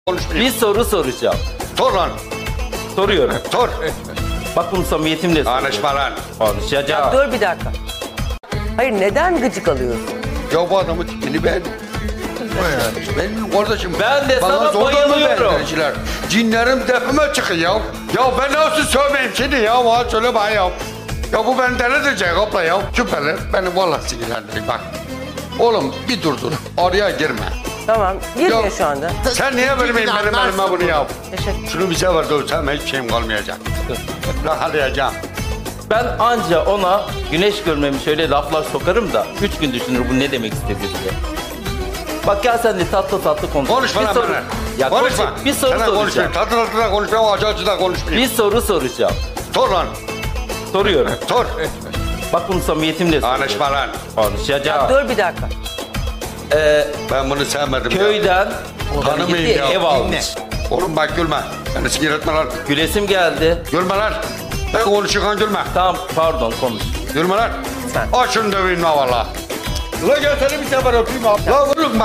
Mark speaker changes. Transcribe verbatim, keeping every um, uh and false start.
Speaker 1: Bir soru soracağım.
Speaker 2: Sor lan.
Speaker 1: Soruyorum.
Speaker 2: Sor.
Speaker 1: Bak bunu samimiyetimle soruyorum.
Speaker 2: Konuşma lan.
Speaker 1: Konuşacağım.
Speaker 3: Dur bir dakika. Hayır, neden gıcık alıyorsun?
Speaker 2: Ya bu adamın tipini ben... Benim kardeşim.
Speaker 1: Ben de
Speaker 2: bana
Speaker 1: sana
Speaker 2: zorla mı
Speaker 1: bayılıyorum.
Speaker 2: verdiler? Cinlerim tepeme çıkıyor ya. Ya ben nasıl sövmeyeyim seni ya? Bana söyle bana ya. Ya bu beni deli edecek abla ya. Küpeler beni vallahi sinirlendirecek bak. Oğlum bir dur dur. Oraya girme.
Speaker 3: Tamam, girmiyor
Speaker 2: Ya,
Speaker 3: şu anda.
Speaker 2: Sen niye vermeyin benim elime bunu ya?
Speaker 3: Teşekkür.
Speaker 2: Şunu bize ver dövsem hiç şeyim kalmayacak. Rahatlayacağım.
Speaker 1: Ben anca ona güneş görmemiş şöyle laflar sokarım da üç gün düşünür bu ne demek istedi diye. Bak gel sen de tatlı tatlı konuş.
Speaker 2: Konuşma
Speaker 1: Bir
Speaker 2: lan
Speaker 1: soru-
Speaker 2: bana.
Speaker 1: Ya
Speaker 2: Konuşma.
Speaker 1: konuş- Bir soru
Speaker 2: Sana
Speaker 1: soracağım.
Speaker 2: konuşmayayım. Tatlı tatlı da konuşmayayım, acı acı da konuşmayayım.
Speaker 1: Bir soru soracağım.
Speaker 2: Sor lan.
Speaker 1: Soruyorum.
Speaker 2: Sor.
Speaker 1: Bak bunu samimiyetimle soruyorum.
Speaker 2: Konuşma lan.
Speaker 1: Konuşacağım.
Speaker 3: Dur bir dakika.
Speaker 1: Ee,
Speaker 2: Ben bunu sevmedim ya.
Speaker 1: köyden
Speaker 2: Tanımayın
Speaker 1: gitti,
Speaker 2: ya.
Speaker 1: ev almış.
Speaker 2: Oğlum bak gülme. Beni sinir etme lan.
Speaker 1: Gülesim geldi.
Speaker 2: Gülme lan. Ben konuşurken gülme.
Speaker 1: Tamam pardon konuş.
Speaker 2: Gülme lan.
Speaker 3: Sen.
Speaker 2: Aç şunu döveyim la valla. La gel seni bir sefer öpeyim abi. La vurun bak.